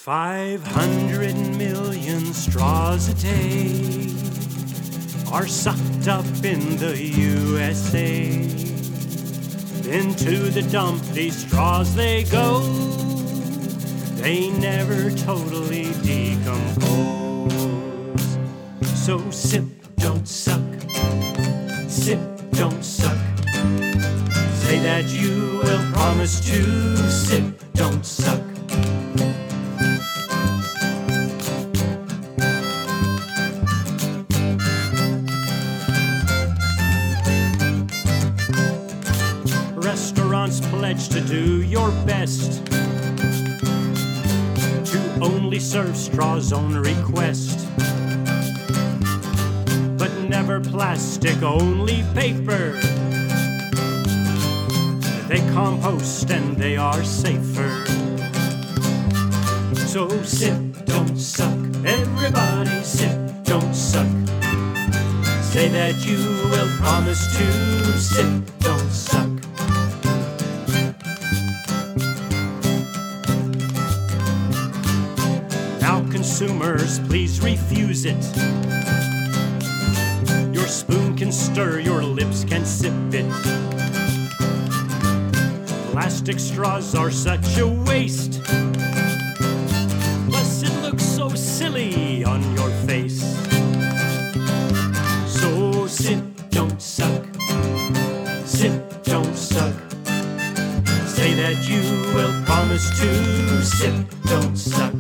500 million straws a day are sucked up in the USA. Into the dump these straws they go. They never totally decompose. So sip, don't suck. Sip, don't suck. Say that you will promise to sip, don't suck. Restaurants pledge to do your best to only serve straws on request, but never plastic, only paper. They compost and they are safer. So sip, don't suck. Everybody sip, don't suck. Say that you will promise to sip, don't suck. Now consumers, please refuse it. Your spoon can stir, your lips can sip it. Plastic straws are such a waste. Plus it looks so silly on your face. So sip, don't suck. Sip, don't suck. Say that you will promise to sip, don't suck.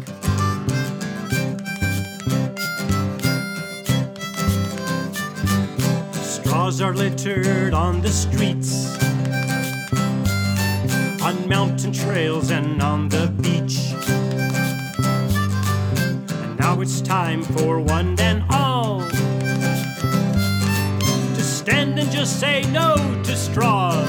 Straws are littered on the streets, on mountain trails and on the beach. And now it's time for one and all to stand and just say no to straws.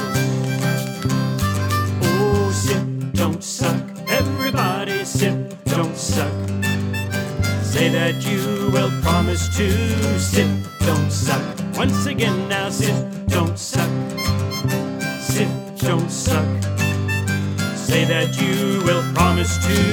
Oh, sip, don't suck. Everybody sip, don't suck. Say that you will promise to sip, don't suck. Once again now, sip, don't suck. Sip, don't suck. Say that you will promise to